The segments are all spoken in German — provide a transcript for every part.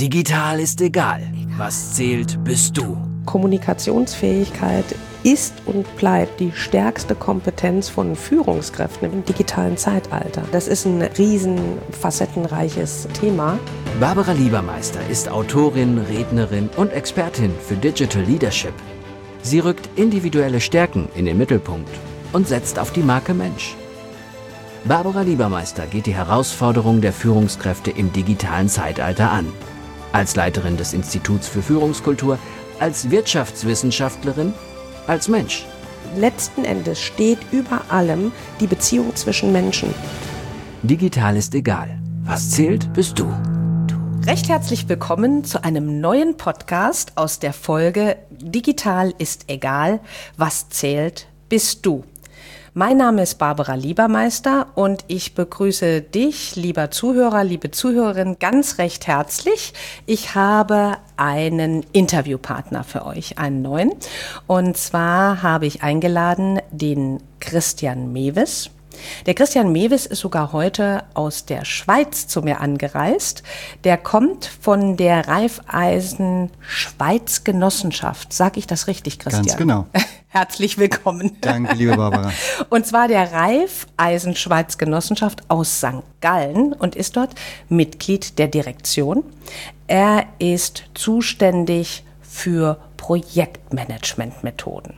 Digital ist egal. Was zählt, bist du. Kommunikationsfähigkeit ist und bleibt die stärkste Kompetenz von Führungskräften im digitalen Zeitalter. Das ist ein riesen facettenreiches Thema. Barbara Liebermeister ist Autorin, Rednerin und Expertin für Digital Leadership. Sie rückt individuelle Stärken in den Mittelpunkt und setzt auf die Marke Mensch. Barbara Liebermeister geht die Herausforderung der Führungskräfte im digitalen Zeitalter an. Als Leiterin des Instituts für Führungskultur, als Wirtschaftswissenschaftlerin, als Mensch. Letzten Endes steht über allem die Beziehung zwischen Menschen. Digital ist egal. Was zählt, bist du. Recht herzlich willkommen zu einem neuen Podcast aus der Folge Digital ist egal. Was zählt, bist du. Mein Name ist Barbara Liebermeister und ich begrüße dich, lieber Zuhörer, liebe Zuhörerin, ganz recht herzlich. Ich habe einen Interviewpartner für euch, einen neuen. Und zwar habe ich eingeladen den Christian Mewes. Der Christian Mewes ist sogar heute aus der Schweiz zu mir angereist. Der kommt von der Raiffeisen Schweiz Genossenschaft. Sag ich das richtig, Christian? Ganz genau. Herzlich willkommen. Danke, liebe Barbara. Und zwar der Raiffeisen Schweiz Genossenschaft aus St. Gallen und ist dort Mitglied der Direktion. Er ist zuständig für Projektmanagementmethoden.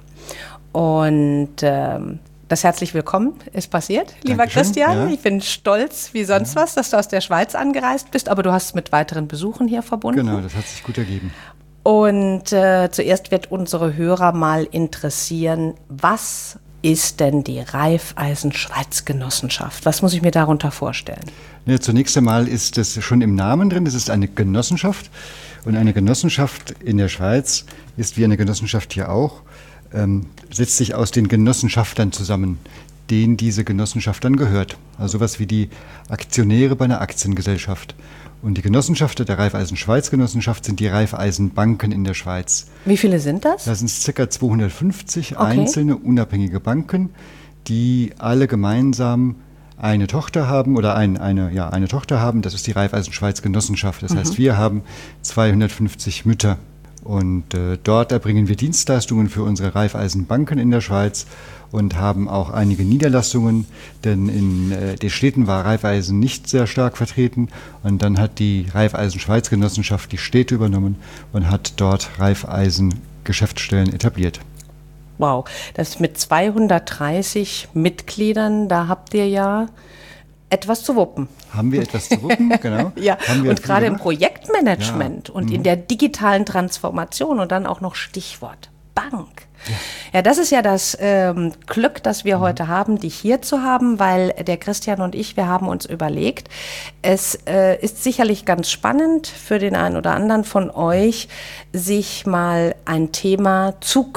Und das herzlich willkommen ist passiert, lieber Dankeschön, Christian. ja. Ich bin stolz wie sonst was, dass du aus der Schweiz angereist bist, aber du hast es mit weiteren Besuchen hier verbunden. Genau, das hat sich gut ergeben. Und zuerst wird unsere Hörer mal interessieren, was ist denn die Raiffeisen Schweiz Genossenschaft? Was muss ich mir darunter vorstellen? Ja, zunächst einmal ist es schon im Namen drin, es ist eine Genossenschaft. Und eine Genossenschaft in der Schweiz ist wie eine Genossenschaft hier auch, setzt sich aus den Genossenschaftern zusammen, denen diese Genossenschaft dann gehört. Also sowas wie die Aktionäre bei einer Aktiengesellschaft. Und die Genossenschaften der Raiffeisen Schweiz Genossenschaft sind die Raiffeisenbanken in der Schweiz. Wie viele sind das? Das sind ca. 250 einzelne unabhängige Banken, die alle gemeinsam eine Tochter haben oder eine Tochter haben. Das ist die Raiffeisen Schweiz Genossenschaft. Das heißt, wir haben 250 Mütter. Und dort erbringen wir Dienstleistungen für unsere Raiffeisenbanken in der Schweiz und haben auch einige Niederlassungen, denn in den Städten war Raiffeisen nicht sehr stark vertreten. Und dann hat die Raiffeisen Schweiz Genossenschaft die Städte übernommen und hat dort Raiffeisen Geschäftsstellen etabliert. Wow, das mit 230 Mitgliedern, da habt ihr ja etwas zu wuppen. Haben wir etwas zu wuppen, genau. Ja, und gerade im Projektmanagement und in der digitalen Transformation und dann auch noch Stichwort Bank. Ja, das ist ja das Glück, das wir heute haben, dich hier zu haben, weil der Christian und ich, wir haben uns überlegt, es ist sicherlich ganz spannend für den einen oder anderen von euch, sich mal ein Thema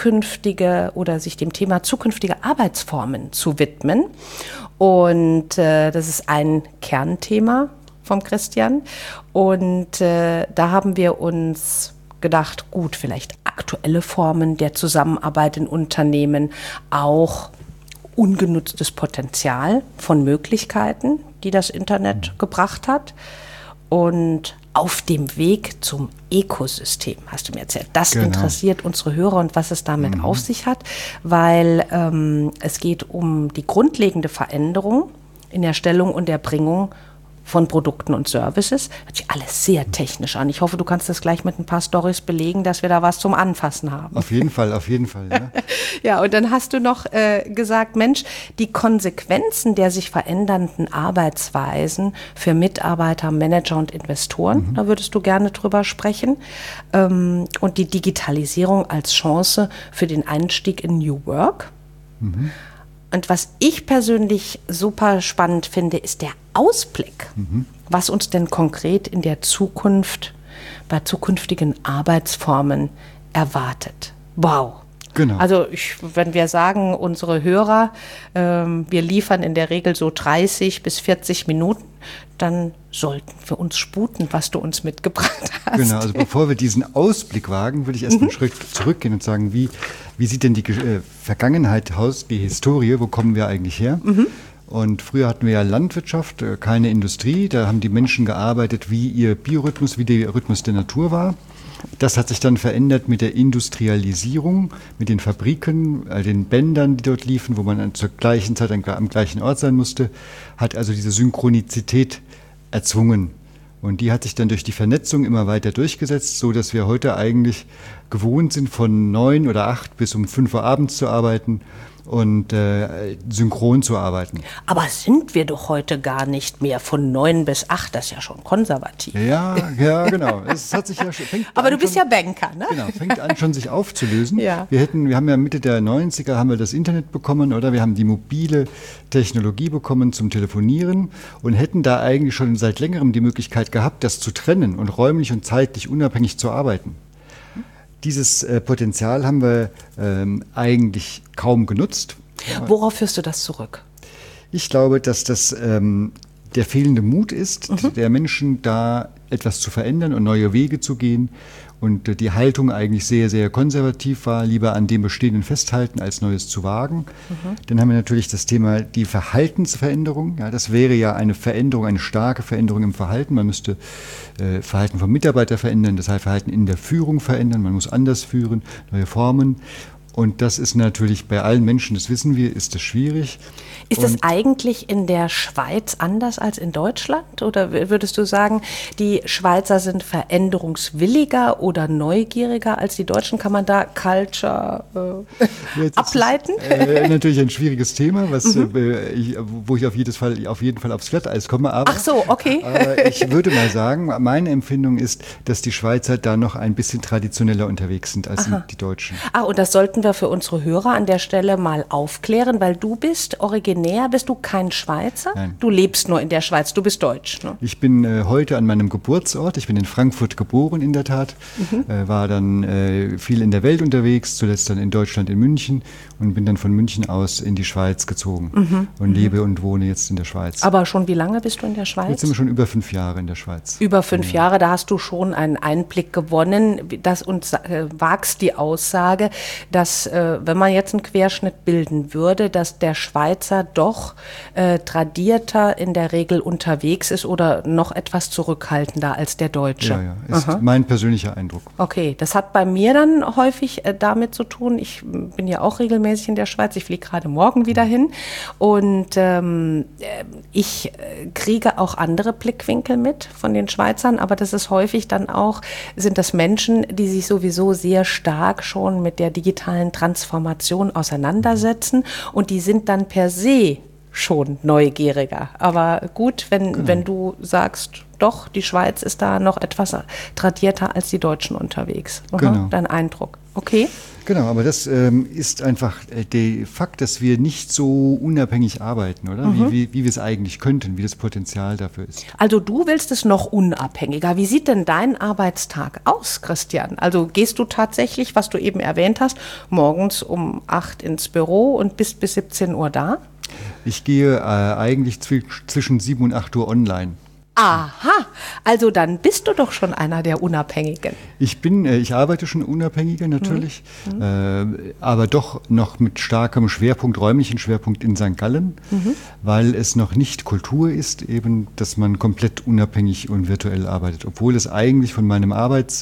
sich dem Thema zukünftige Arbeitsformen zu widmen. Und das ist ein Kernthema vom Christian. Und da haben wir uns gedacht, gut, vielleicht aktuelle Formen der Zusammenarbeit in Unternehmen, auch ungenutztes Potenzial von Möglichkeiten, die das Internet gebracht hat. Und auf dem Weg zum Ökosystem, hast du mir erzählt. Das interessiert unsere Hörer und was es damit auf sich hat, weil es geht um die grundlegende Veränderung in der Stellung und Erbringung von Produkten und Services. Hört sich alles sehr technisch an. Ich hoffe, du kannst das gleich mit ein paar Storys belegen, dass wir da was zum Anfassen haben. Auf jeden Fall. Ja, ja, und dann hast du noch gesagt, Mensch, die Konsequenzen der sich verändernden Arbeitsweisen für Mitarbeiter, Manager und Investoren, da würdest du gerne drüber sprechen. Und die Digitalisierung als Chance für den Einstieg in New Work. Und was ich persönlich super spannend finde, ist der Ausblick, was uns denn konkret in der Zukunft, bei zukünftigen Arbeitsformen erwartet. Wow. Genau. Also wenn wir sagen, unsere Hörer, wir liefern in der Regel so 30 bis 40 Minuten, dann sollten wir uns sputen, was du uns mitgebracht hast. Genau, also bevor wir diesen Ausblick wagen, würde ich erst einen Schritt zurückgehen und sagen, wie sieht denn die Vergangenheit aus, die Historie, wo kommen wir eigentlich her? Und früher hatten wir ja Landwirtschaft, keine Industrie. Da haben die Menschen gearbeitet, wie ihr Biorhythmus, wie der Rhythmus der Natur war. Das hat sich dann verändert mit der Industrialisierung, mit den Fabriken, den Bändern, die dort liefen, wo man dann zur gleichen Zeit am gleichen Ort sein musste, hat also diese Synchronizität erzwungen. Und die hat sich dann durch die Vernetzung immer weiter durchgesetzt, so dass wir heute eigentlich gewohnt sind, von 9 oder 8 bis um 5 Uhr abends zu arbeiten und synchron zu arbeiten. Aber sind wir doch heute gar nicht mehr von 9 bis 8, das ist ja schon konservativ. Ja, genau. Es hat sich ja aber du bist ja Banker, ne? Genau, fängt an schon sich aufzulösen. Ja. Wir haben ja Mitte der 90er haben wir das Internet bekommen, oder? Wir haben die mobile Technologie bekommen zum Telefonieren und hätten da eigentlich schon seit längerem die Möglichkeit gehabt, das zu trennen und räumlich und zeitlich unabhängig zu arbeiten. Dieses Potenzial haben wir eigentlich kaum genutzt. Worauf führst du das zurück? Ich glaube, dass das der fehlende Mut ist, der Menschen da etwas zu verändern und neue Wege zu gehen. Und die Haltung eigentlich sehr, sehr konservativ war, lieber an dem Bestehenden festhalten, als Neues zu wagen. Dann haben wir natürlich das Thema die Verhaltensveränderung. Ja, das wäre ja eine Veränderung, eine starke Veränderung im Verhalten. Man müsste Verhalten von Mitarbeitern verändern, das heißt Verhalten in der Führung verändern. Man muss anders führen, neue Formen. Und das ist natürlich bei allen Menschen, das wissen wir, ist das schwierig. Ist es eigentlich in der Schweiz anders als in Deutschland? Oder würdest du sagen, die Schweizer sind veränderungswilliger oder neugieriger als die Deutschen? Kann man da Culture ableiten? Natürlich ein schwieriges Thema, wo ich auf jeden Fall aufs Glatteis komme. Aber, ach so, okay. Aber ich würde mal sagen, meine Empfindung ist, dass die Schweizer da noch ein bisschen traditioneller unterwegs sind als die Deutschen. Und das sollten wir für unsere Hörer an der Stelle mal aufklären, weil du bist bist du kein Schweizer? Nein. Du lebst nur in der Schweiz, du bist Deutsch, ne? Ich bin heute an meinem Geburtsort, ich bin in Frankfurt geboren in der Tat, war dann viel in der Welt unterwegs, zuletzt dann in Deutschland, in München und bin dann von München aus in die Schweiz gezogen und lebe und wohne jetzt in der Schweiz. Aber schon wie lange bist du in der Schweiz? Jetzt sind wir schon über 5 Jahre in der Schweiz. Über 5 Jahre, da hast du schon einen Einblick gewonnen, wagst die Aussage, dass wenn man jetzt einen Querschnitt bilden würde, dass der Schweizer doch tradierter in der Regel unterwegs ist oder noch etwas zurückhaltender als der Deutsche. Ja, ist mein persönlicher Eindruck. Okay, das hat bei mir dann häufig damit zu tun, ich bin ja auch regelmäßig in der Schweiz, ich fliege gerade morgen wieder hin und ich kriege auch andere Blickwinkel mit von den Schweizern, aber das ist häufig dann auch, sind das Menschen, die sich sowieso sehr stark schon mit der digitalen Transformation auseinandersetzen und die sind dann per se schon neugieriger. Aber gut, wenn du sagst, doch, die Schweiz ist da noch etwas tradierter als die Deutschen unterwegs. Genau. Dein Eindruck. Okay. Genau, aber das ist einfach der Fakt, dass wir nicht so unabhängig arbeiten, oder? Wie wir es eigentlich könnten, wie das Potenzial dafür ist. Also du willst es noch unabhängiger. Wie sieht denn dein Arbeitstag aus, Christian? Also gehst du tatsächlich, was du eben erwähnt hast, morgens um 8 ins Büro und bist bis 17 Uhr da? Ich gehe eigentlich zwischen 7 und 8 Uhr online. Aha, also dann bist du doch schon einer der Unabhängigen. Ich arbeite schon unabhängiger natürlich, aber doch noch mit starkem Schwerpunkt, räumlichen Schwerpunkt in St. Gallen, weil es noch nicht Kultur ist, eben, dass man komplett unabhängig und virtuell arbeitet, obwohl es eigentlich von meinem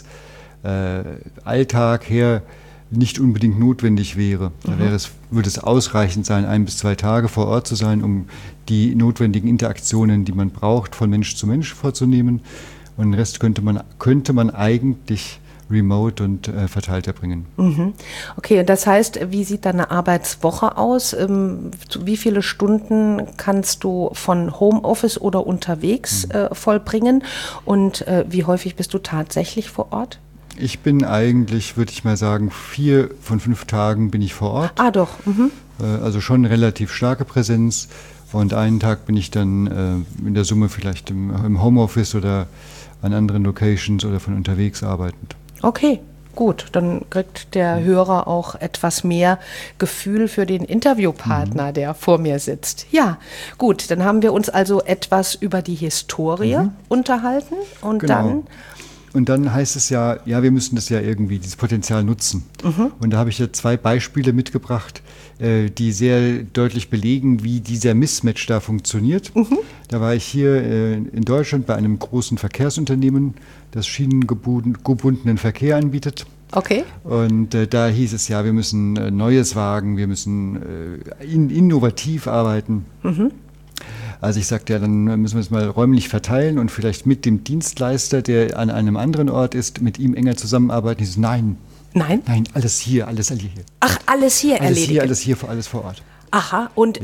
Arbeitsalltag her nicht unbedingt notwendig wäre. Da würde es ausreichend sein, 1 bis 2 Tage vor Ort zu sein, um die notwendigen Interaktionen, die man braucht, von Mensch zu Mensch vorzunehmen. Und den Rest könnte man eigentlich remote und verteilt erbringen. Okay, und das heißt, wie sieht deine Arbeitswoche aus? Wie viele Stunden kannst du von Homeoffice oder unterwegs vollbringen? Und wie häufig bist du tatsächlich vor Ort? Ich bin eigentlich, würde ich mal sagen, 4 von 5 Tagen bin ich vor Ort. Ah, doch. Also schon relativ starke Präsenz. Und einen Tag bin ich dann in der Summe vielleicht im Homeoffice oder an anderen Locations oder von unterwegs arbeitend. Okay, gut. Dann kriegt der Hörer auch etwas mehr Gefühl für den Interviewpartner, der vor mir sitzt. Ja, gut. Dann haben wir uns also etwas über die Historie unterhalten. Und genau. Dann Und dann heißt es ja, wir müssen das ja irgendwie, dieses Potenzial nutzen. Und da habe ich ja 2 Beispiele mitgebracht, die sehr deutlich belegen, wie dieser Mismatch da funktioniert. Da war ich hier in Deutschland bei einem großen Verkehrsunternehmen, das schienengebundenen Verkehr anbietet. Okay. Und da hieß es ja, wir müssen Neues wagen, wir müssen innovativ arbeiten. Also ich sagte, ja, dann müssen wir es mal räumlich verteilen und vielleicht mit dem Dienstleister, der an einem anderen Ort ist, mit ihm enger zusammenarbeiten. Ich so, nein, alles hier, alles hier. Ach, alles hier erledigen. Alles vor Ort. Aha, und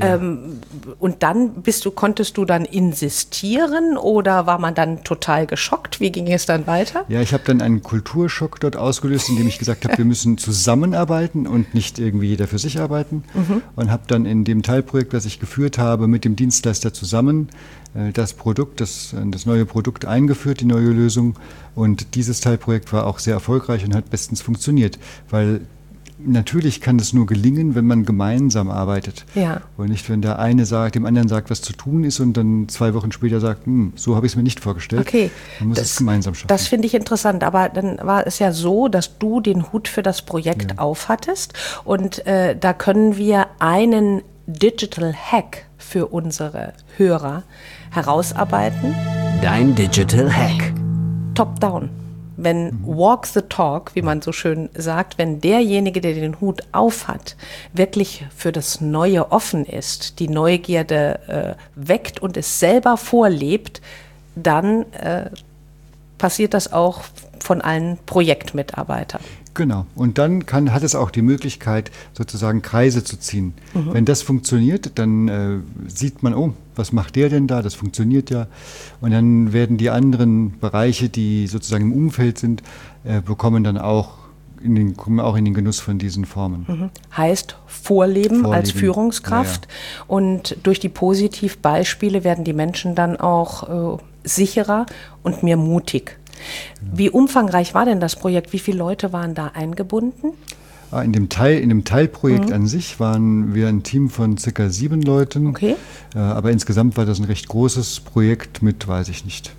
dann konntest du dann insistieren oder war man dann total geschockt? Wie ging es dann weiter? Ja, ich habe dann einen Kulturschock dort ausgelöst, indem ich gesagt habe, wir müssen zusammenarbeiten und nicht irgendwie jeder für sich arbeiten. Und habe dann in dem Teilprojekt, das ich geführt habe, mit dem Dienstleister zusammen das neue Produkt eingeführt, die neue Lösung. Und dieses Teilprojekt war auch sehr erfolgreich und hat bestens funktioniert, weil natürlich kann es nur gelingen, wenn man gemeinsam arbeitet. Ja. Und nicht, wenn der eine dem anderen sagt, was zu tun ist und dann 2 Wochen später sagt, so habe ich es mir nicht vorgestellt. Okay. Man muss es gemeinsam schaffen. Das finde ich interessant, aber dann war es ja so, dass du den Hut für das Projekt aufhattest und da können wir einen Digital Hack für unsere Hörer herausarbeiten. Dein Digital Hack. Top-down. Wenn walk the talk, wie man so schön sagt, wenn derjenige, der den Hut aufhat, wirklich für das Neue offen ist, die Neugierde weckt und es selber vorlebt, dann passiert das auch von allen Projektmitarbeitern. Genau. Und dann hat es auch die Möglichkeit, sozusagen Kreise zu ziehen. Wenn das funktioniert, dann sieht man, was macht der denn da? Das funktioniert ja. Und dann werden die anderen Bereiche, die sozusagen im Umfeld sind, kommen auch in den Genuss von diesen Formen. Heißt Vorleben als Führungskraft. Ja. Und durch die Positivbeispiele werden die Menschen dann auch sicherer und mehr mutig. Wie umfangreich war denn das Projekt? Wie viele Leute waren da eingebunden? In dem Teilprojekt an sich waren wir ein Team von ca. 7 Leuten. Okay. Aber insgesamt war das ein recht großes Projekt mit, weiß ich nicht,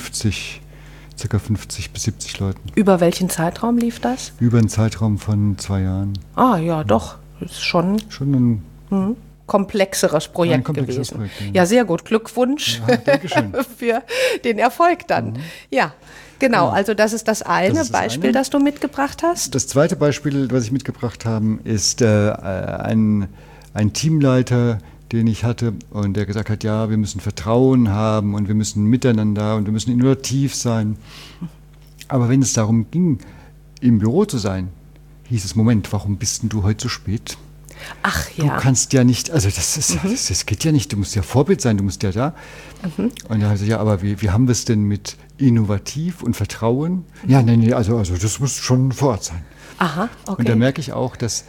ca. 50 bis 70 Leuten. Über welchen Zeitraum lief das? Über einen Zeitraum von 2 Jahren. Ah ja, doch. Das ist schon ein komplexeres Projekt gewesen. Projekt, ja, sehr gut. Glückwunsch für den Erfolg dann. Ja, genau. Also das ist das eine Beispiel, das du mitgebracht hast. Das zweite Beispiel, was ich mitgebracht habe, ist ein Teamleiter, den ich hatte und der gesagt hat, ja, wir müssen Vertrauen haben und wir müssen miteinander und wir müssen innovativ sein. Aber wenn es darum ging, im Büro zu sein, hieß es, Moment, warum bist denn du heute so spät? Ach ja. Du kannst ja nicht, also das geht ja nicht, du musst ja Vorbild sein, du musst ja da. Und er hat gesagt, ja, aber wie haben wir es denn mit innovativ und Vertrauen? Ja, nee, also das muss schon vor Ort sein. Aha, okay. Und da merke ich auch, dass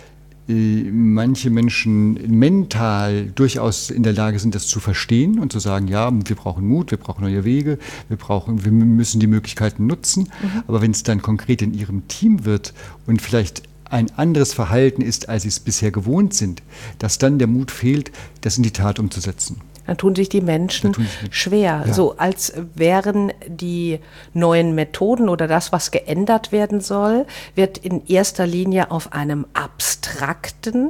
manche Menschen mental durchaus in der Lage sind, das zu verstehen und zu sagen, ja, wir brauchen Mut, wir brauchen neue Wege, wir müssen die Möglichkeiten nutzen. Aber wenn es dann konkret in ihrem Team wird und vielleicht ein anderes Verhalten ist, als sie es bisher gewohnt sind, dass dann der Mut fehlt, das in die Tat umzusetzen. Dann tun sich die Menschen schwer, ja. So als wären die neuen Methoden oder das, was geändert werden soll, wird in erster Linie auf einem abstrakten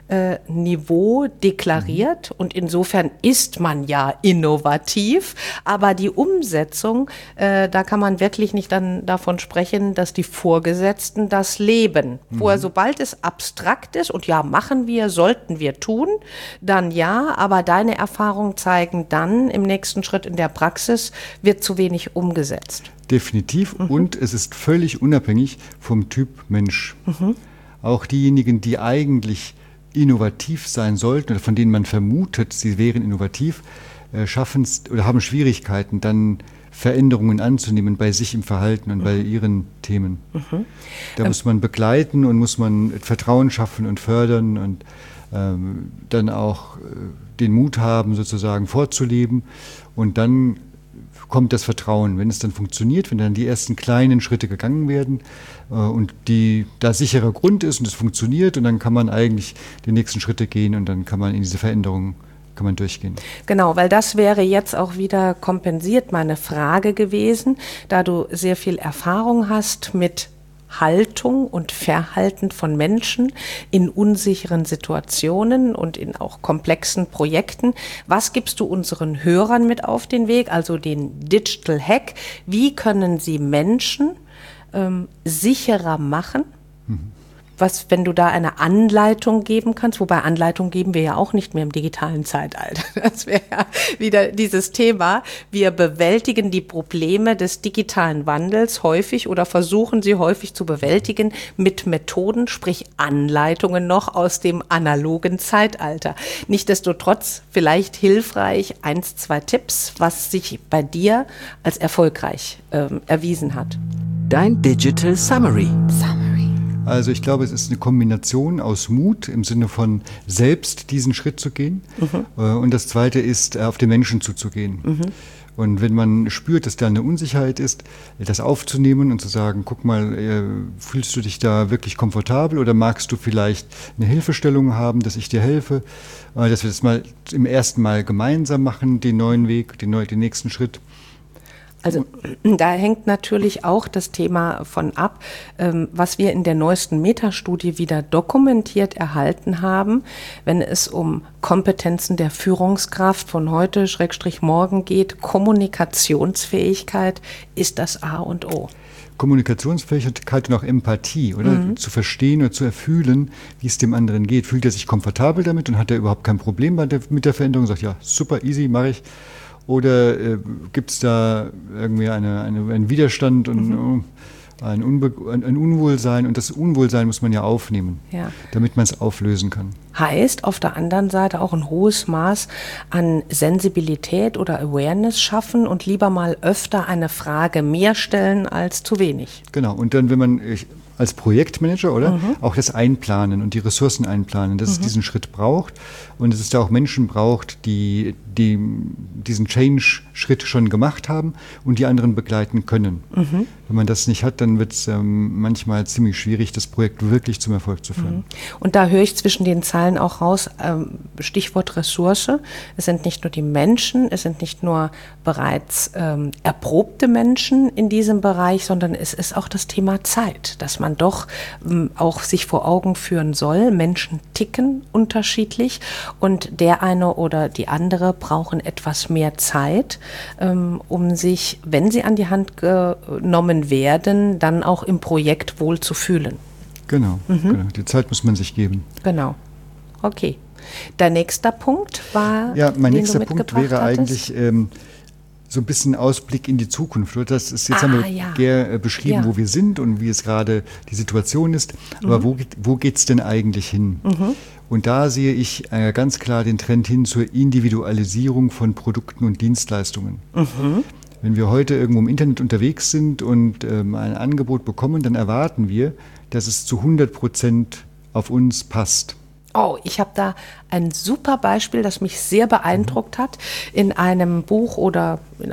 Niveau deklariert und insofern ist man ja innovativ, aber die Umsetzung, da kann man wirklich nicht dann davon sprechen, dass die Vorgesetzten das leben. Vorher, sobald es abstrakt ist und ja, machen wir, sollten wir tun, dann ja, aber deine Erfahrungen zeigen dann im nächsten Schritt in der Praxis, wird zu wenig umgesetzt. Definitiv und es ist völlig unabhängig vom Typ Mensch. Auch diejenigen, die eigentlich innovativ sein sollten oder von denen man vermutet, sie wären innovativ, schaffen es oder haben Schwierigkeiten, dann Veränderungen anzunehmen bei sich im Verhalten und bei ihren Themen. Da muss man begleiten und muss man Vertrauen schaffen und fördern und dann auch den Mut haben, sozusagen vorzuleben. Und dann kommt das Vertrauen, wenn es dann funktioniert, wenn dann die ersten kleinen Schritte gegangen werden und da sicherer Grund ist und es funktioniert und dann kann man eigentlich die nächsten Schritte gehen und dann kann man in diese Veränderung durchgehen. Genau, weil das wäre jetzt auch wieder kompensiert meine Frage gewesen, da du sehr viel Erfahrung hast mit Haltung und Verhalten von Menschen in unsicheren Situationen und in auch komplexen Projekten. Was gibst du unseren Hörern mit auf den Weg, also den Digital Hack? Wie können sie Menschen sicherer machen? Was, wenn du da eine Anleitung geben kannst, wobei Anleitung geben wir ja auch nicht mehr im digitalen Zeitalter. Das wäre ja wieder dieses Thema. Wir bewältigen die Probleme des digitalen Wandels häufig oder versuchen sie häufig zu bewältigen mit Methoden, sprich Anleitungen noch aus dem analogen Zeitalter. Nichtsdestotrotz vielleicht hilfreich 1, 2 Tipps, was sich bei dir als erfolgreich erwiesen hat. Dein Digital Summary. Also ich glaube, es ist eine Kombination aus Mut im Sinne von selbst diesen Schritt zu gehen. Und das Zweite ist, auf den Menschen zuzugehen. Und wenn man spürt, dass da eine Unsicherheit ist, das aufzunehmen und zu sagen, guck mal, fühlst du dich da wirklich komfortabel oder magst du vielleicht eine Hilfestellung haben, dass ich dir helfe, dass wir das mal im ersten Mal gemeinsam machen, den neuen Weg, den nächsten Schritt. Also da hängt natürlich auch das Thema von ab, was wir in der neuesten Metastudie wieder dokumentiert erhalten haben, wenn es um Kompetenzen der Führungskraft von heute / morgen geht. Kommunikationsfähigkeit ist das A und O. Kommunikationsfähigkeit und auch Empathie, oder? Zu verstehen oder zu erfühlen, wie es dem anderen geht. Fühlt er sich komfortabel damit und hat er überhaupt kein Problem mit der Veränderung? Sagt, ja, super, easy, mache ich. Oder gibt es da irgendwie einen Widerstand und ein Unwohlsein? Und das Unwohlsein muss man ja aufnehmen, damit man es auflösen kann. Heißt auf der anderen Seite auch ein hohes Maß an Sensibilität oder Awareness schaffen und lieber mal öfter eine Frage mehr stellen als zu wenig. Genau, und dann, wenn man als Projektmanager, oder? Auch das Einplanen und die Ressourcen einplanen, dass es diesen Schritt braucht und dass es da auch Menschen braucht, die diesen Change-Schritt schon gemacht haben und die anderen begleiten können. Wenn man das nicht hat, dann wird es manchmal ziemlich schwierig, das Projekt wirklich zum Erfolg zu führen. Und da höre ich zwischen den Zeilen auch raus, Stichwort Ressource. Es sind nicht nur die Menschen, es sind nicht nur bereits erprobte Menschen in diesem Bereich, sondern es ist auch das Thema Zeit, dass man doch auch sich vor Augen führen soll. Menschen ticken unterschiedlich und der eine oder die andere brauchen etwas mehr Zeit, um sich, wenn sie an die Hand genommen werden, dann auch im Projekt wohl zu fühlen. Genau, genau. Die Zeit muss man sich geben. Genau. Okay. Der nächste Punkt war, ja, mein nächster Punkt wäre eigentlich so ein bisschen Ausblick in die Zukunft. Das ist, jetzt haben wir beschrieben, wo wir sind und wie es gerade die Situation ist. Aber wo geht es denn eigentlich hin? Und da sehe ich ganz klar den Trend hin zur Individualisierung von Produkten und Dienstleistungen. Wenn wir heute irgendwo im Internet unterwegs sind und ein Angebot bekommen, dann erwarten wir, dass es zu 100% auf uns passt. Oh, ich habe da ein super Beispiel, das mich sehr beeindruckt hat, in einem Buch oder in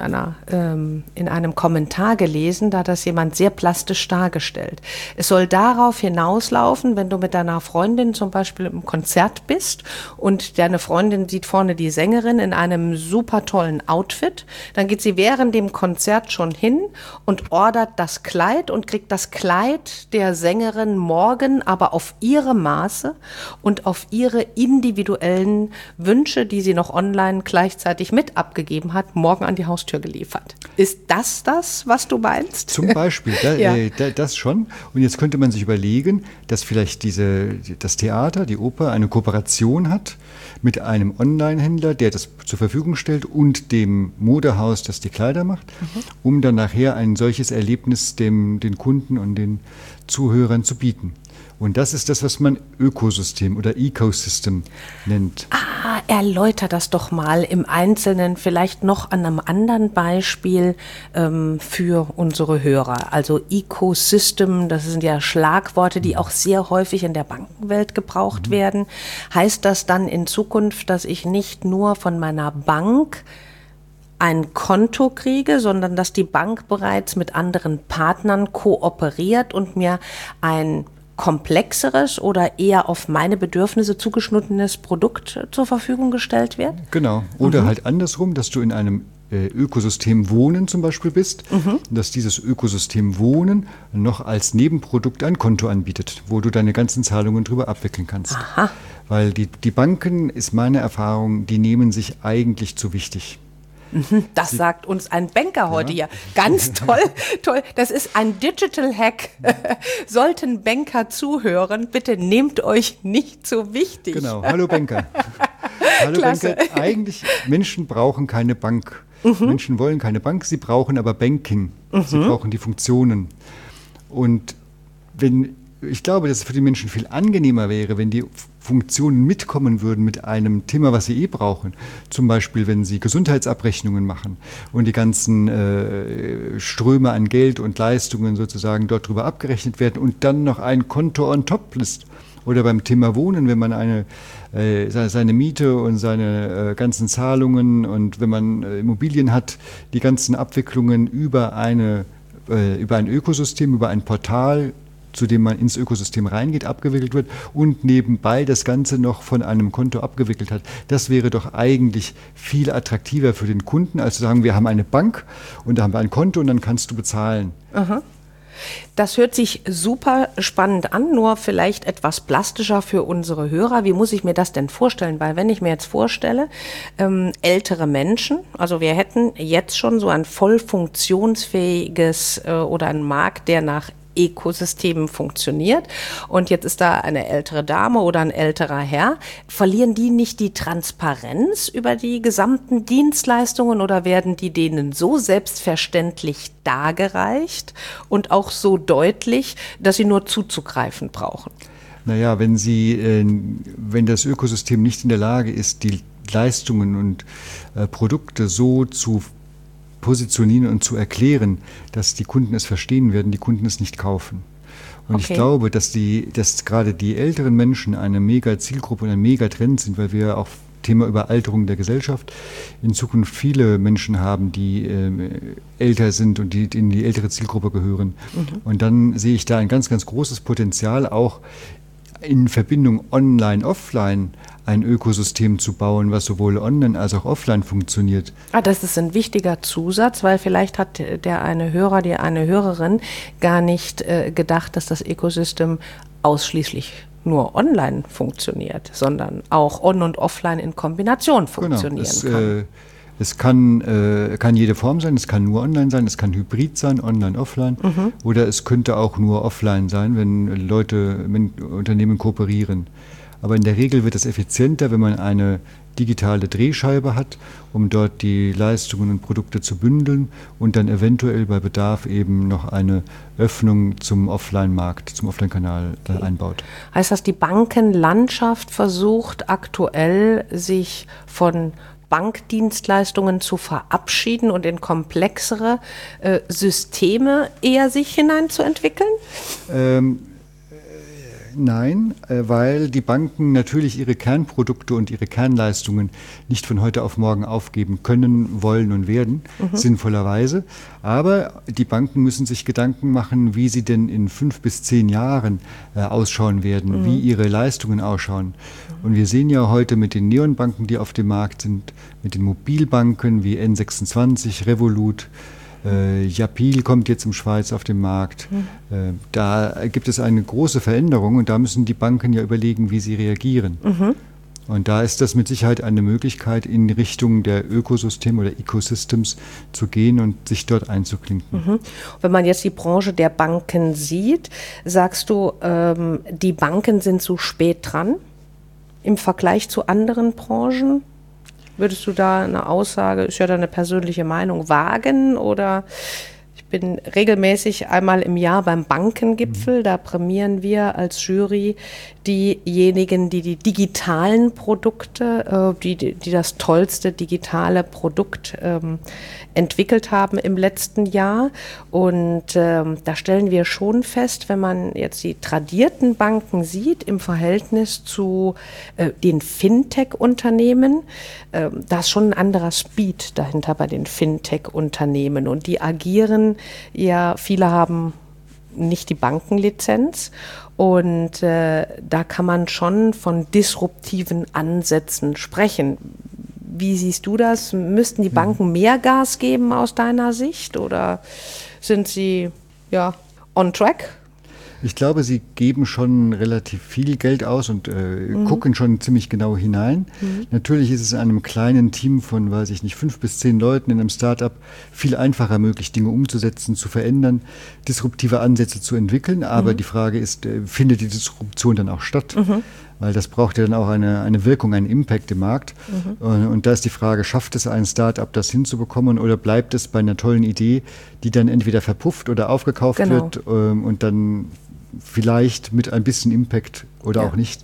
einem Kommentar gelesen, da hat das jemand sehr plastisch dargestellt. Es soll darauf hinauslaufen, wenn du mit deiner Freundin zum Beispiel im Konzert bist und deine Freundin sieht vorne die Sängerin in einem super tollen Outfit, dann geht sie während dem Konzert schon hin und ordert das Kleid und kriegt das Kleid der Sängerin morgen aber auf ihre Maße und auf ihre individuellen Wünsche, die sie noch online gleichzeitig mit abgegeben hat, morgen an die Haustür geliefert. Ist das, was du meinst? Zum Beispiel, das schon. Und jetzt könnte man sich überlegen, dass vielleicht das Theater, die Oper, eine Kooperation hat mit einem Online-Händler, der das zur Verfügung stellt und dem Modehaus, das die Kleider macht, um dann nachher ein solches Erlebnis den Kunden und den Zuhörern zu bieten. Und das ist das, was man Ökosystem oder Ecosystem nennt. Erläuter das doch mal im Einzelnen, vielleicht noch an einem anderen Beispiel für unsere Hörer. Also Ecosystem, das sind ja Schlagworte, die auch sehr häufig in der Bankenwelt gebraucht werden. Heißt das dann in Zukunft, dass ich nicht nur von meiner Bank ein Konto kriege, sondern dass die Bank bereits mit anderen Partnern kooperiert und mir ein komplexeres oder eher auf meine Bedürfnisse zugeschnittenes Produkt zur Verfügung gestellt wird? Genau. Oder halt andersrum, dass du in einem Ökosystem Wohnen zum Beispiel bist, dass dieses Ökosystem Wohnen noch als Nebenprodukt ein Konto anbietet, wo du deine ganzen Zahlungen drüber abwickeln kannst. Aha. Weil die Banken, ist meine Erfahrung, die nehmen sich eigentlich zu wichtig. Das sagt uns ein Banker heute hier. Ganz toll, toll. Das ist ein Digital Hack. Sollten Banker zuhören, bitte nehmt euch nicht so wichtig. Genau. Hallo Banker. Hallo Klasse. Banker. Eigentlich, Menschen brauchen keine Bank. Menschen wollen keine Bank, sie brauchen aber Banking. Sie brauchen die Funktionen. Und ich glaube, dass es für die Menschen viel angenehmer wäre, wenn die Funktionen mitkommen würden mit einem Thema, was sie brauchen. Zum Beispiel, wenn sie Gesundheitsabrechnungen machen und die ganzen Ströme an Geld und Leistungen sozusagen dort drüber abgerechnet werden und dann noch ein Konto on top ist. Oder beim Thema Wohnen, wenn man seine Miete und seine ganzen Zahlungen und wenn man Immobilien hat, die ganzen Abwicklungen über ein Ökosystem, über ein Portal, zu dem man ins Ökosystem reingeht, abgewickelt wird und nebenbei das Ganze noch von einem Konto abgewickelt hat. Das wäre doch eigentlich viel attraktiver für den Kunden, als zu sagen, wir haben eine Bank und da haben wir ein Konto und dann kannst du bezahlen. Aha. Das hört sich super spannend an, nur vielleicht etwas plastischer für unsere Hörer. Wie muss ich mir das denn vorstellen? Weil wenn ich mir jetzt vorstelle, ältere Menschen, also wir hätten jetzt schon so ein voll funktionsfähiges oder einen Markt, der nach Ökosystemen funktioniert und jetzt ist da eine ältere Dame oder ein älterer Herr, verlieren die nicht die Transparenz über die gesamten Dienstleistungen oder werden die denen so selbstverständlich dargereicht und auch so deutlich, dass sie nur zuzugreifen brauchen? Naja, wenn das Ökosystem nicht in der Lage ist, die Leistungen und Produkte so zu positionieren und zu erklären, dass die Kunden es verstehen werden, die Kunden es nicht kaufen. Und ich glaube, dass gerade die älteren Menschen eine Mega-Zielgruppe und ein Mega-Trend sind, weil wir auch Thema Überalterung der Gesellschaft in Zukunft viele Menschen haben, die älter sind und die in die ältere Zielgruppe gehören. Und dann sehe ich da ein ganz, ganz großes Potenzial, auch in Verbindung online-offline ein Ökosystem zu bauen, was sowohl online als auch offline funktioniert. Das ist ein wichtiger Zusatz, weil vielleicht hat der eine Hörer, die eine Hörerin gar nicht gedacht, dass das Ökosystem ausschließlich nur online funktioniert, sondern auch on- und offline in Kombination funktionieren kann. Es kann jede Form sein, es kann nur online sein, es kann hybrid sein, online, offline, oder es könnte auch nur offline sein, wenn Unternehmen kooperieren. Aber in der Regel wird es effizienter, wenn man eine digitale Drehscheibe hat, um dort die Leistungen und Produkte zu bündeln und dann eventuell bei Bedarf eben noch eine Öffnung zum Offline-Markt, zum Offline-Kanal einbaut. Heißt das, die Bankenlandschaft versucht aktuell, sich von Bankdienstleistungen zu verabschieden und in komplexere Systeme eher sich hineinzuentwickeln? Nein, weil die Banken natürlich ihre Kernprodukte und ihre Kernleistungen nicht von heute auf morgen aufgeben können, wollen und werden, sinnvollerweise. Aber die Banken müssen sich Gedanken machen, wie sie denn in 5 bis 10 Jahren ausschauen werden, wie ihre Leistungen ausschauen. Und wir sehen ja heute mit den Neonbanken, die auf dem Markt sind, mit den Mobilbanken wie N26, Revolut, Yapil kommt jetzt in Schweiz auf den Markt. Da gibt es eine große Veränderung und da müssen die Banken ja überlegen, wie sie reagieren. Und da ist das mit Sicherheit eine Möglichkeit, in Richtung der Ökosysteme oder Ecosystems zu gehen und sich dort einzuklinken. Wenn man jetzt die Branche der Banken sieht, sagst du, die Banken sind zu spät dran im Vergleich zu anderen Branchen? Würdest du da eine Aussage, ist ja deine persönliche Meinung, wagen? Oder ich bin regelmäßig einmal im Jahr beim Bankengipfel, da prämieren wir als Jury diejenigen, die die digitalen Produkte, die das tollste digitale Produkt entwickelt haben im letzten Jahr. Und da stellen wir schon fest, wenn man jetzt die tradierten Banken sieht im Verhältnis zu den Fintech-Unternehmen, da ist schon ein anderer Speed dahinter bei den Fintech-Unternehmen. Und die agieren ja, viele haben nicht die Bankenlizenz. Und da kann man schon von disruptiven Ansätzen sprechen. Wie siehst du das? Müssten die Banken mehr Gas geben aus deiner Sicht oder sind sie on track? Ich glaube, sie geben schon relativ viel Geld aus und gucken schon ziemlich genau hinein. Natürlich ist es in einem kleinen Team von, 5 bis 10 Leuten in einem Start-up viel einfacher möglich, Dinge umzusetzen, zu verändern, disruptive Ansätze zu entwickeln. Aber die Frage ist, findet die Disruption dann auch statt? Weil das braucht ja dann auch eine Wirkung, einen Impact im Markt. Und da ist die Frage, schafft es ein Start-up, das hinzubekommen oder bleibt es bei einer tollen Idee, die dann entweder verpufft oder aufgekauft wird und dann vielleicht mit ein bisschen Impact oder auch nicht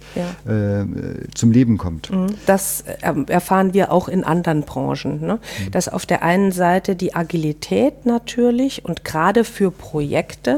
zum Leben kommt. Das erfahren wir auch in anderen Branchen, ne? Dass auf der einen Seite die Agilität natürlich und gerade für Projekte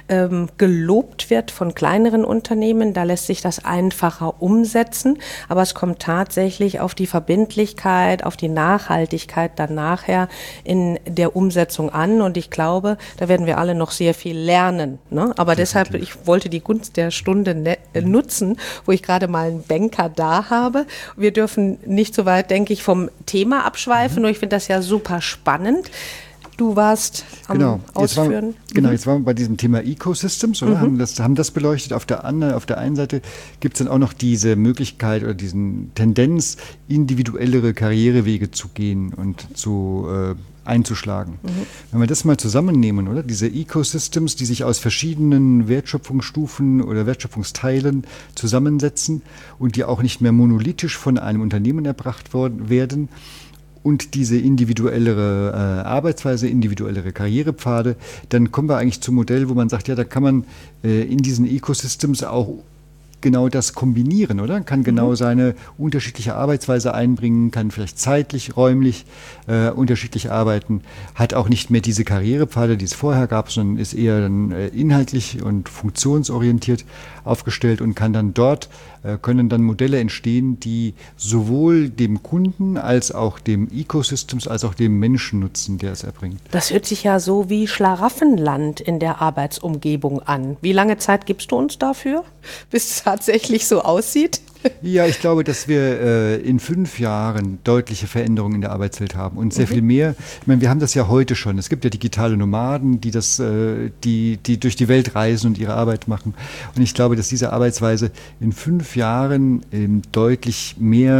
gelobt wird von kleineren Unternehmen. Da lässt sich das einfacher umsetzen, aber es kommt tatsächlich auf die Verbindlichkeit, auf die Nachhaltigkeit dann nachher in der Umsetzung an und ich glaube, da werden wir alle noch sehr viel lernen, ne? Aber deshalb, ich wollte die Gunst der Stunde nutzen, wo ich gerade mal einen Banker da habe. Wir dürfen nicht so weit, denke ich, vom Thema abschweifen, nur ich finde das ja super spannend. Du warst am Ausführen. Jetzt waren wir bei diesem Thema Ecosystems, oder? Haben das beleuchtet. Auf der einen Seite gibt es dann auch noch diese Möglichkeit oder diesen Tendenz, individuellere Karrierewege zu gehen und einzuschlagen. Wenn wir das mal zusammennehmen, oder? Diese Ecosystems, die sich aus verschiedenen Wertschöpfungsstufen oder Wertschöpfungsteilen zusammensetzen und die auch nicht mehr monolithisch von einem Unternehmen erbracht werden und diese individuellere Arbeitsweise, individuellere Karrierepfade, dann kommen wir eigentlich zum Modell, wo man sagt, ja, da kann man in diesen Ecosystems auch genau das kombinieren, oder? Kann genau seine unterschiedliche Arbeitsweise einbringen, kann vielleicht zeitlich, räumlich unterschiedlich arbeiten, hat auch nicht mehr diese Karrierepfade, die es vorher gab, sondern ist eher dann inhaltlich und funktionsorientiert aufgestellt und kann dann können dann Modelle entstehen, die sowohl dem Kunden als auch dem Ecosystems als auch dem Menschen nutzen, der es erbringt. Das hört sich ja so wie Schlaraffenland in der Arbeitsumgebung an. Wie lange Zeit gibst du uns dafür, bis es tatsächlich so aussieht? Ja, ich glaube, dass wir in 5 Jahren deutliche Veränderungen in der Arbeitswelt haben und sehr viel mehr. Ich meine, wir haben das ja heute schon. Es gibt ja digitale Nomaden, die durch die Welt reisen und ihre Arbeit machen. Und ich glaube, dass diese Arbeitsweise in 5 Jahren deutlich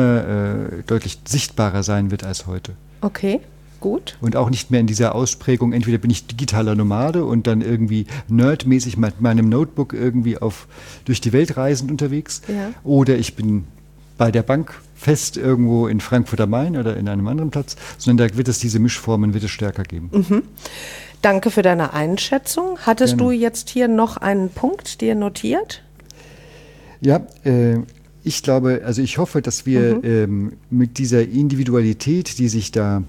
sichtbarer sein wird als heute. Okay. Gut. Und auch nicht mehr in dieser Ausprägung, entweder bin ich digitaler Nomade und dann irgendwie nerdmäßig mit meinem Notebook irgendwie durch die Welt reisend unterwegs, oder ich bin bei der Bank fest irgendwo in Frankfurt am Main oder in einem anderen Platz, sondern da wird es diese Mischformen stärker geben. Danke für deine Einschätzung. Hattest du jetzt hier noch einen Punkt dir notiert? Ja, ich glaube, also ich hoffe, dass wir mit dieser Individualität, die sich da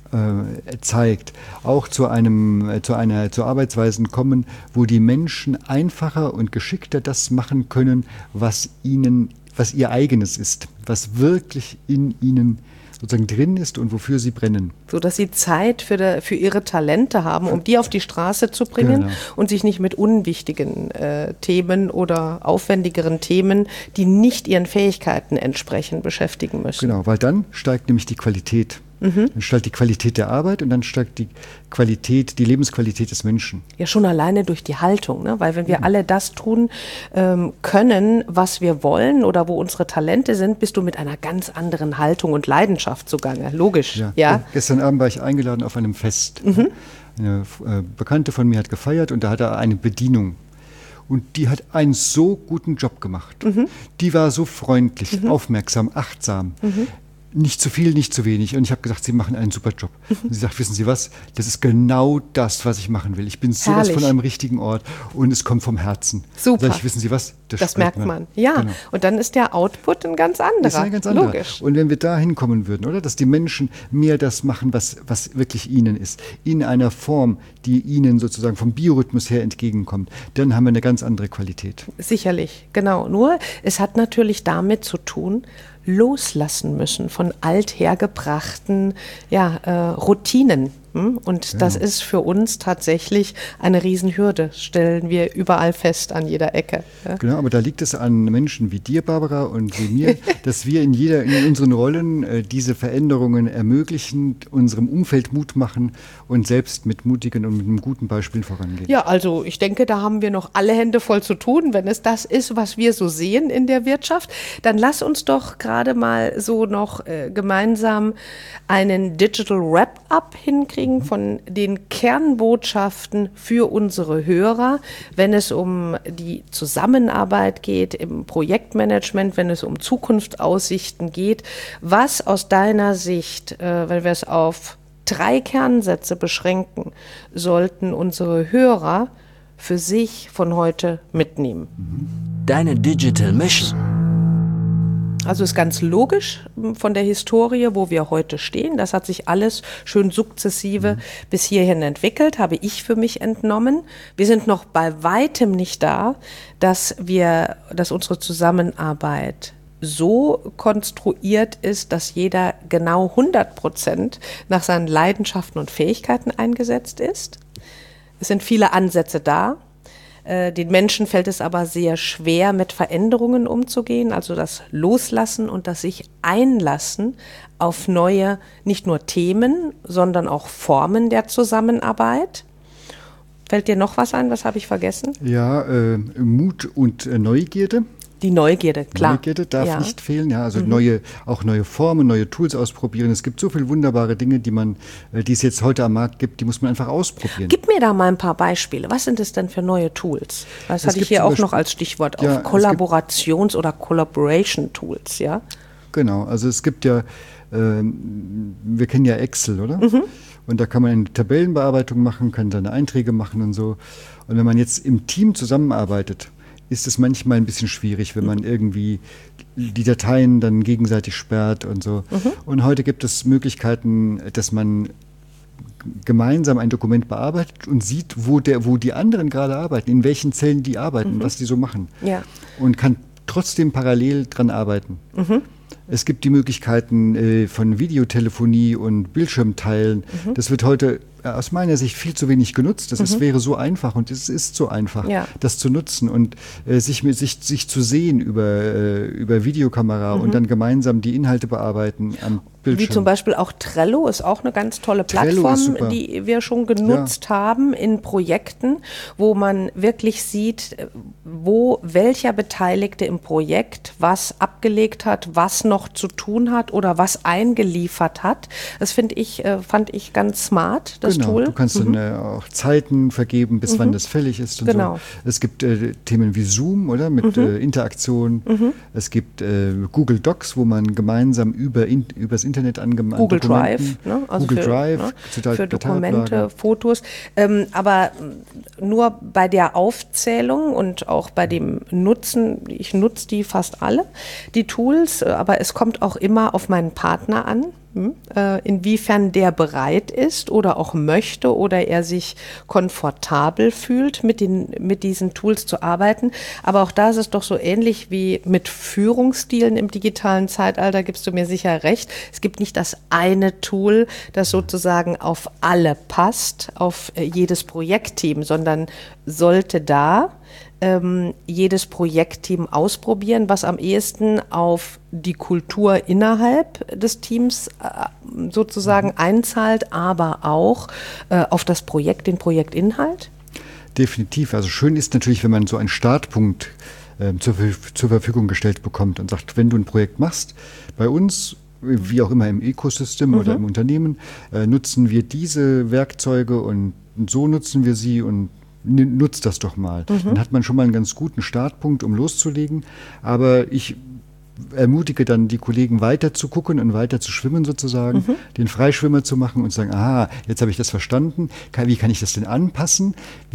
zeigt, auch zu Arbeitsweisen kommen, wo die Menschen einfacher und geschickter das machen können, was ihr eigenes ist, was wirklich in ihnen sozusagen drin ist und wofür sie brennen. So dass sie Zeit für ihre Talente haben, um die auf die Straße zu bringen und sich nicht mit unwichtigen Themen oder aufwendigeren Themen, die nicht ihren Fähigkeiten entsprechen, beschäftigen müssen. Genau, weil dann steigt nämlich die Qualität. Dann steigt die Qualität der Arbeit und dann steigt die Lebensqualität des Menschen. Ja, schon alleine durch die Haltung, ne? Weil wenn wir alle das tun können, was wir wollen oder wo unsere Talente sind, bist du mit einer ganz anderen Haltung und Leidenschaft zugange. Logisch. Ja. Gestern Abend war ich eingeladen auf einem Fest. Eine Bekannte von mir hat gefeiert und da hat er eine Bedienung. Und die hat einen so guten Job gemacht. Die war so freundlich, aufmerksam, achtsam. Nicht zu viel, nicht zu wenig. Und ich habe gesagt, Sie machen einen super Job. Und sie sagt, wissen Sie was, das ist genau das, was ich machen will. Ich bin sowas von einem richtigen Ort und es kommt vom Herzen. Super. Sag ich, wissen Sie was, das merkt man. Ja, genau. Und dann ist der Output ein ganz anderer. Ist ein ganz anderer. Logisch. Und wenn wir da hinkommen würden, oder, dass die Menschen mehr das machen, was wirklich ihnen ist, in einer Form, die ihnen sozusagen vom Biorhythmus her entgegenkommt, dann haben wir eine ganz andere Qualität. Sicherlich, genau. Nur, es hat natürlich damit zu tun, loslassen müssen von althergebrachten Routinen. Und das ist für uns tatsächlich eine Riesenhürde, stellen wir überall fest, an jeder Ecke. Ja. Genau, aber da liegt es an Menschen wie dir, Barbara, und wie mir, dass wir in unseren Rollen diese Veränderungen ermöglichen, unserem Umfeld Mut machen und selbst mit mutigen und mit einem guten Beispiel vorangehen. Ja, also ich denke, da haben wir noch alle Hände voll zu tun, wenn es das ist, was wir so sehen in der Wirtschaft. Dann lass uns doch gerade mal so noch gemeinsam einen Digital Wrap-up hinkriegen von den Kernbotschaften für unsere Hörer, wenn es um die Zusammenarbeit geht, im Projektmanagement, wenn es um Zukunftsaussichten geht. Was aus deiner Sicht, wenn wir es auf 3 Kernsätze beschränken, sollten unsere Hörer für sich von heute mitnehmen? Deine Digital Mission. Also ist ganz logisch von der Historie, wo wir heute stehen. Das hat sich alles schön sukzessive bis hierhin entwickelt, habe ich für mich entnommen. Wir sind noch bei weitem nicht da, dass unsere Zusammenarbeit so konstruiert ist, dass jeder genau 100% nach seinen Leidenschaften und Fähigkeiten eingesetzt ist. Es sind viele Ansätze da. Den Menschen fällt es aber sehr schwer, mit Veränderungen umzugehen, also das Loslassen und das sich einlassen auf neue, nicht nur Themen, sondern auch Formen der Zusammenarbeit. Fällt dir noch was ein? Was habe ich vergessen? Ja, Mut und Neugierde. Die Neugierde, klar. Neugierde darf nicht fehlen, ja, also neue Formen, neue Tools ausprobieren. Es gibt so viele wunderbare Dinge, die es jetzt heute am Markt gibt, die muss man einfach ausprobieren. Gib mir da mal ein paar Beispiele. Was sind es denn für neue Tools? Das hatte ich hier auch noch als Stichwort auf Kollaborations- oder Collaboration-Tools, ja? Genau, also es gibt ja, wir kennen ja Excel, oder? Und da kann man eine Tabellenbearbeitung machen, kann seine Einträge machen und so. Und wenn man jetzt im Team zusammenarbeitet, ist es manchmal ein bisschen schwierig, wenn man irgendwie die Dateien dann gegenseitig sperrt und so. Und heute gibt es Möglichkeiten, dass man gemeinsam ein Dokument bearbeitet und sieht, wo die anderen gerade arbeiten, in welchen Zellen die arbeiten, was die so machen. Ja. Und kann trotzdem parallel dran arbeiten. Es gibt die Möglichkeiten von Videotelefonie und Bildschirmteilen. Das wird heute aus meiner Sicht viel zu wenig genutzt. Das wäre so einfach und es ist so einfach, das zu nutzen und sich zu sehen über Videokamera und dann gemeinsam die Inhalte bearbeiten am Bildschirm. Wie zum Beispiel auch Trello ist auch eine ganz tolle Plattform, die wir schon genutzt haben in Projekten, wo man wirklich sieht, wo welcher Beteiligte im Projekt was abgelegt hat, was noch zu tun hat oder was eingeliefert hat. Das fand ich ganz smart, das Tool. Du kannst dann auch Zeiten vergeben, bis wann das fällig ist und so. Es gibt Themen wie Zoom, oder? Mit Interaktion. Es gibt Google Docs, wo man gemeinsam übers Internet Google Drive, ne? Also Google Drive, für Dokumente, Fotos. Aber nur bei der Aufzählung und auch bei dem Nutzen, ich nutze die fast alle, die Tools, aber es kommt auch immer auf meinen Partner an. Inwiefern der bereit ist oder auch möchte oder er sich komfortabel fühlt, mit diesen Tools zu arbeiten. Aber auch da ist es doch so ähnlich wie mit Führungsstilen im digitalen Zeitalter, gibst du mir sicher recht. Es gibt nicht das eine Tool, das sozusagen auf alle passt, auf jedes Projektteam, sondern sollte da jedes Projektteam ausprobieren, was am ehesten auf die Kultur innerhalb des Teams sozusagen einzahlt, aber auch auf das Projekt, den Projektinhalt? Definitiv. Also schön ist natürlich, wenn man so einen Startpunkt zur Verfügung gestellt bekommt und sagt, wenn du ein Projekt machst, bei uns, wie auch immer im Ecosystem oder im Unternehmen, nutzen wir diese Werkzeuge und so nutzen wir sie und nutzt das doch mal. Dann hat man schon mal einen ganz guten Startpunkt, um loszulegen. Aber ich ermutige dann die Kollegen weiter zu gucken und weiter zu schwimmen sozusagen, den Freischwimmer zu machen und zu sagen, aha, jetzt habe ich das verstanden, wie kann ich das denn anpassen?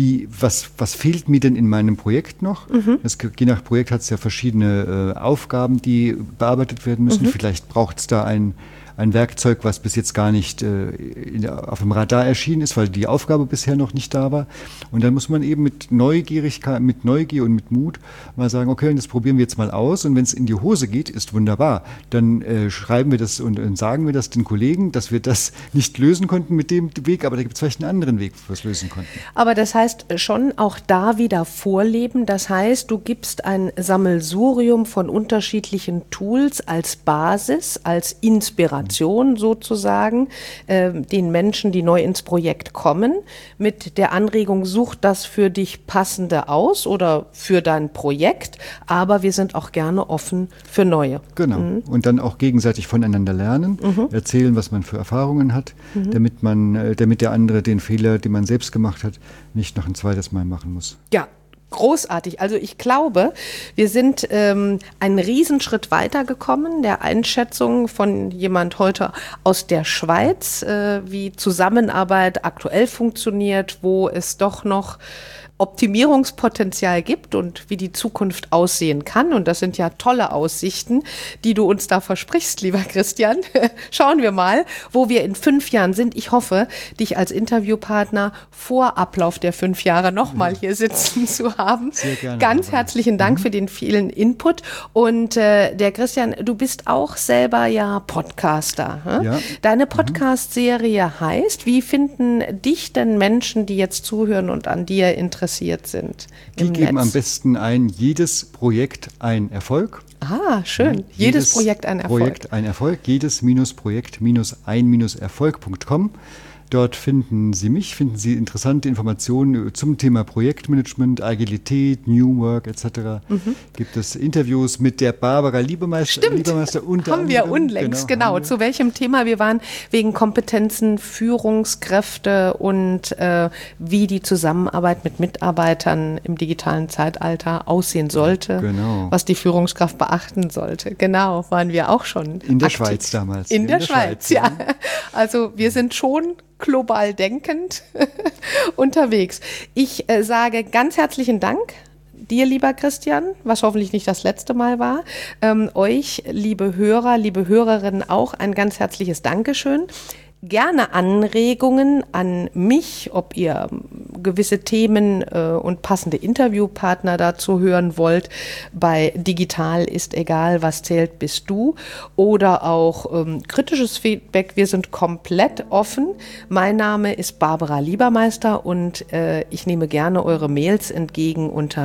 Was fehlt mir denn in meinem Projekt noch? Je nach Projekt hat es ja verschiedene Aufgaben, die bearbeitet werden müssen. Vielleicht braucht es da ein ein Werkzeug, was bis jetzt gar nicht auf dem Radar erschienen ist, weil die Aufgabe bisher noch nicht da war. Und dann muss man eben mit Neugierigkeit, mit Neugier und mit Mut mal sagen, okay, das probieren wir jetzt mal aus. Und wenn es in die Hose geht, ist wunderbar. Dann schreiben wir das und sagen wir das den Kollegen, dass wir das nicht lösen konnten mit dem Weg, aber da gibt es vielleicht einen anderen Weg, wo wir es lösen konnten. Aber das heißt schon auch da wieder vorleben. Das heißt, du gibst ein Sammelsurium von unterschiedlichen Tools als Basis, als Inspiration sozusagen, den Menschen, die neu ins Projekt kommen, mit der Anregung, such das für dich Passende aus oder für dein Projekt, aber wir sind auch gerne offen für neue. Genau. Und dann auch gegenseitig voneinander lernen, erzählen, was man für Erfahrungen hat, damit der andere den Fehler, den man selbst gemacht hat, nicht noch ein zweites Mal machen muss. Ja. Großartig. Also ich glaube, wir sind einen Riesenschritt weitergekommen, der Einschätzung von jemand heute aus der Schweiz, wie Zusammenarbeit aktuell funktioniert, wo es doch noch Optimierungspotenzial gibt und wie die Zukunft aussehen kann. Und das sind ja tolle Aussichten, die du uns da versprichst, lieber Christian. Schauen wir mal, wo wir in 5 Jahren sind. Ich hoffe, dich als Interviewpartner vor Ablauf der 5 Jahre nochmal hier sitzen zu haben. Sehr gerne. Ganz herzlichen Dank für den vielen Input. Und der Christian, du bist auch selber ja Podcaster. Ja. Deine Podcast-Serie heißt, wie finden dich denn Menschen, die jetzt zuhören und an dir interessiert sind? Die geben am besten ein, jedes Projekt ein Erfolg. Ah, schön. Jedes Projekt ein Erfolg. Projekt ein Erfolg. Jedes-Projekt-ein-Erfolg.com. Dort finden Sie mich, finden Sie interessante Informationen zum Thema Projektmanagement, Agilität, New Work etc. Gibt es Interviews mit der Barbara Liebermeister. Stimmt, haben wir unlängst, genau. Zu welchem Thema wir waren, wegen Kompetenzen, Führungskräfte und wie die Zusammenarbeit mit Mitarbeitern im digitalen Zeitalter aussehen sollte, was die Führungskraft beachten sollte. Genau, waren wir auch schon in der aktiv. Schweiz damals. In der Schweiz, ja. Also wir sind schon global denkend unterwegs. Ich sage ganz herzlichen Dank dir, lieber Christian, was hoffentlich nicht das letzte Mal war. Euch, liebe Hörer, liebe Hörerinnen, auch ein ganz herzliches Dankeschön. Gerne Anregungen an mich, ob ihr gewisse Themen und passende Interviewpartner dazu hören wollt. Bei Digital ist egal, was zählt, bist du. Oder auch kritisches Feedback. Wir sind komplett offen. Mein Name ist Barbara Liebermeister und ich nehme gerne eure Mails entgegen unter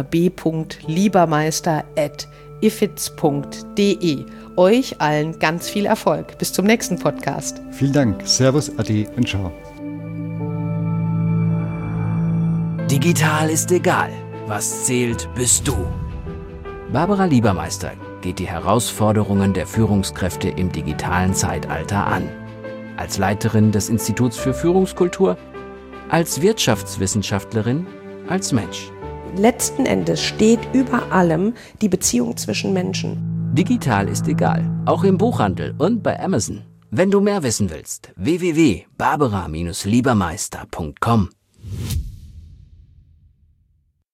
b.liebermeister@ifits.de. Euch allen ganz viel Erfolg. Bis zum nächsten Podcast. Vielen Dank. Servus, Ade und ciao. Digital ist egal. Was zählt, bist du. Barbara Liebermeister geht die Herausforderungen der Führungskräfte im digitalen Zeitalter an. Als Leiterin des Instituts für Führungskultur, als Wirtschaftswissenschaftlerin, als Mensch. Letzten Endes steht über allem die Beziehung zwischen Menschen. Digital ist egal, auch im Buchhandel und bei Amazon. Wenn du mehr wissen willst, www.barbara-liebermeister.com.